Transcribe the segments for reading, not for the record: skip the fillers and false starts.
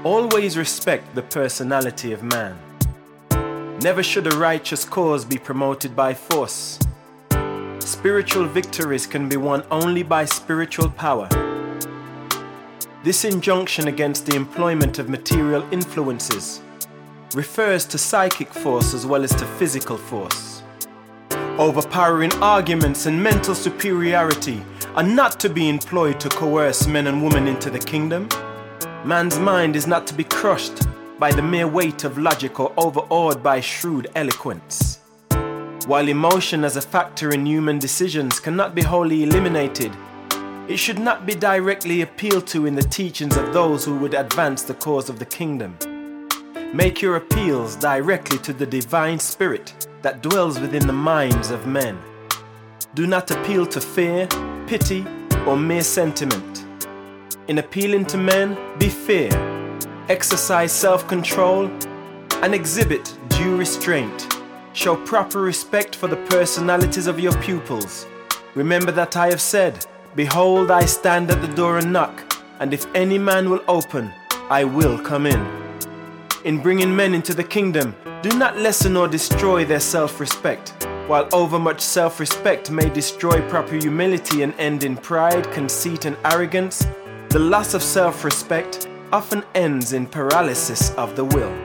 Always respect the personality of man. Never should a righteous cause be promoted by force. Spiritual victories can be won only by spiritual power. This injunction against the employment of material influences refers to psychic force as well as to physical force. Overpowering arguments and mental superiority are not to be employed to coerce men and women into the kingdom. Man's mind is not to be crushed by the mere weight of logic or overawed by shrewd eloquence. While emotion as a factor in human decisions cannot be wholly eliminated, it should not be directly appealed to in the teachings of those who would advance the cause of the kingdom. Make your appeals directly to the divine spirit that dwells within the minds of men. Do not appeal to fear, pity, or mere sentiment. In appealing to men, be fair, exercise self-control, and exhibit due restraint. Show proper respect for the personalities of your pupils. Remember that I have said, "Behold, I stand at the door and knock, and if any man will open, I will come in." In bringing men into the kingdom, do not lessen or destroy their self-respect. While overmuch self-respect may destroy proper humility and end in pride, conceit, and arrogance, the loss of self-respect often ends in paralysis of the will.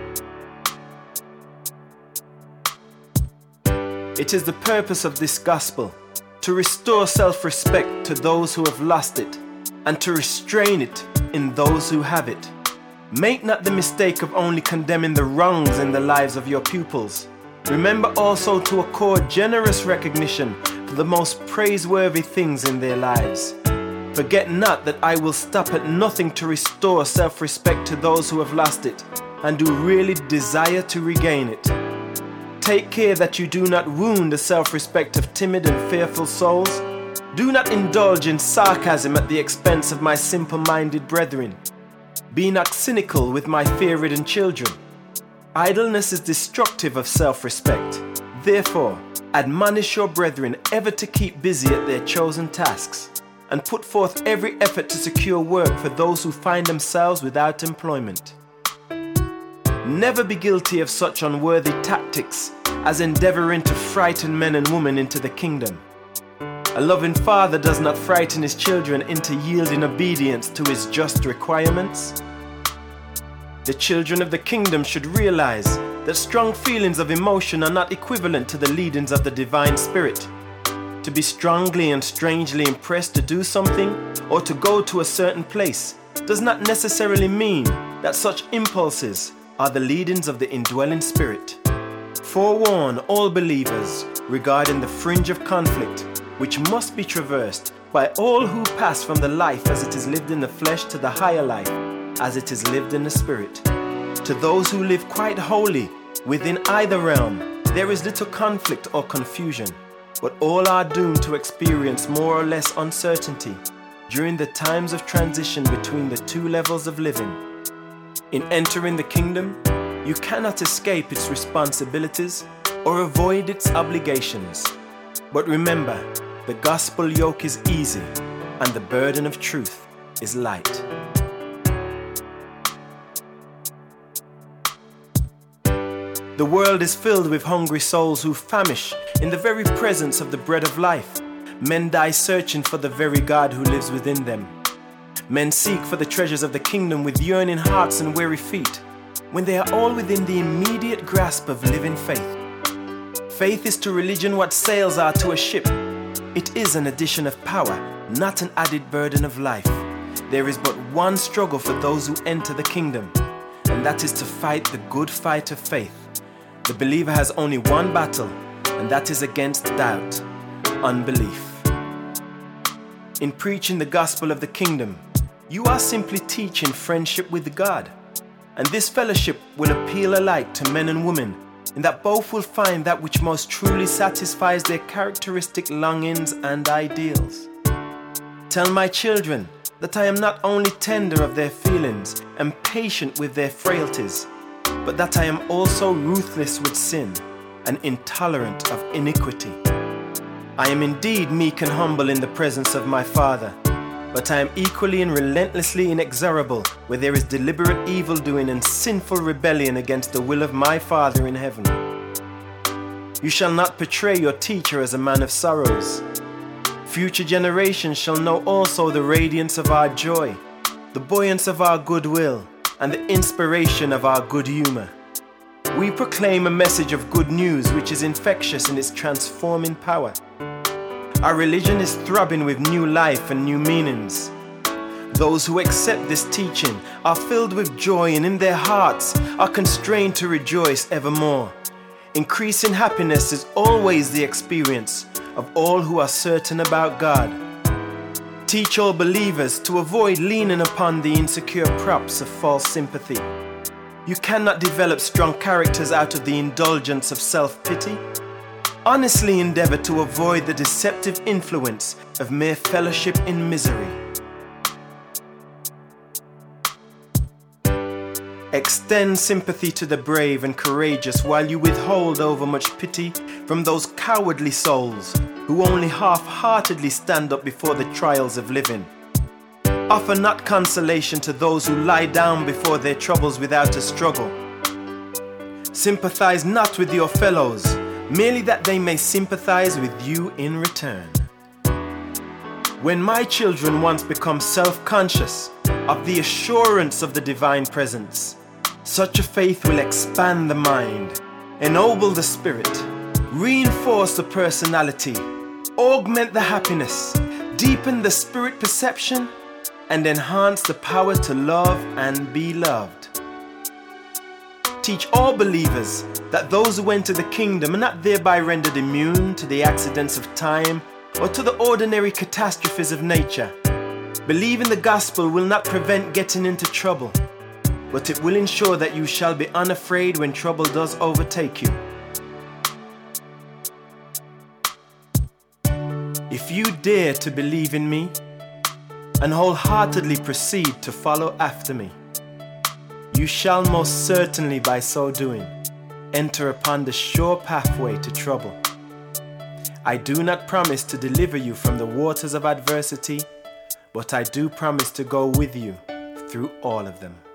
It is the purpose of this gospel to restore self-respect to those who have lost it and to restrain it in those who have it. Make not the mistake of only condemning the wrongs in the lives of your pupils. Remember also to accord generous recognition for the most praiseworthy things in their lives. Forget not that I will stop at nothing to restore self-respect to those who have lost it and who really desire to regain it. Take care that you do not wound the self-respect of timid and fearful souls. Do not indulge in sarcasm at the expense of my simple-minded brethren. Be not cynical with my fear-ridden children. Idleness is destructive of self-respect. Therefore, admonish your brethren ever to keep busy at their chosen tasks, and put forth every effort to secure work for those who find themselves without employment. Never be guilty of such unworthy tactics as endeavoring to frighten men and women into the kingdom. A loving father does not frighten his children into yielding obedience to his just requirements. The children of the kingdom should realize that strong feelings of emotion are not equivalent to the leadings of the divine spirit. To be strongly and strangely impressed to do something or to go to a certain place does not necessarily mean that such impulses are the leadings of the indwelling spirit. Forewarn all believers regarding the fringe of conflict which must be traversed by all who pass from the life as it is lived in the flesh to the higher life as it is lived in the spirit. To those who live quite wholly within either realm, there is little conflict or confusion, but all are doomed to experience more or less uncertainty during the times of transition between the two levels of living. In entering the kingdom, you cannot escape its responsibilities or avoid its obligations. But remember, the gospel yoke is easy and the burden of truth is light. The world is filled with hungry souls who famish in the very presence of the bread of life. Men die searching for the very God who lives within them. Men seek for the treasures of the kingdom with yearning hearts and weary feet, when they are all within the immediate grasp of living faith. Faith is to religion what sails are to a ship. It is an addition of power, not an added burden of life. There is but one struggle for those who enter the kingdom, and that is to fight the good fight of faith. The believer has only one battle, and that is against doubt, unbelief. In preaching the gospel of the kingdom, you are simply teaching friendship with God, and this fellowship will appeal alike to men and women, in that both will find that which most truly satisfies their characteristic longings and ideals. Tell my children that I am not only tender of their feelings and patient with their frailties, but that I am also ruthless with sin and intolerant of iniquity. I am indeed meek and humble in the presence of my Father, but I am equally and relentlessly inexorable where there is deliberate evildoing and sinful rebellion against the will of my Father in heaven. You shall not portray your teacher as a man of sorrows. Future generations shall know also the radiance of our joy, the buoyance of our goodwill, and the inspiration of our good humor. We proclaim a message of good news which is infectious in its transforming power. Our religion is throbbing with new life and new meanings. Those who accept this teaching are filled with joy and in their hearts are constrained to rejoice evermore. Increasing happiness is always the experience of all who are certain about God. Teach all believers to avoid leaning upon the insecure props of false sympathy. You cannot develop strong characters out of the indulgence of self-pity. Honestly endeavor to avoid the deceptive influence of mere fellowship in misery. Extend sympathy to the brave and courageous while you withhold overmuch pity from those cowardly souls who only half-heartedly stand up before the trials of living. Offer not consolation to those who lie down before their troubles without a struggle. Sympathize not with your fellows, merely that they may sympathize with you in return. When my children once become self-conscious of the assurance of the divine presence, such a faith will expand the mind, ennoble the spirit, reinforce the personality, augment the happiness, deepen the spirit perception, and enhance the power to love and be loved. Teach all believers that those who enter the kingdom are not thereby rendered immune to the accidents of time or to the ordinary catastrophes of nature. Believing the gospel will not prevent getting into trouble, but it will ensure that you shall be unafraid when trouble does overtake you. If you dare to believe in me and wholeheartedly proceed to follow after me, you shall most certainly by so doing enter upon the sure pathway to trouble. I do not promise to deliver you from the waters of adversity, but I do promise to go with you through all of them.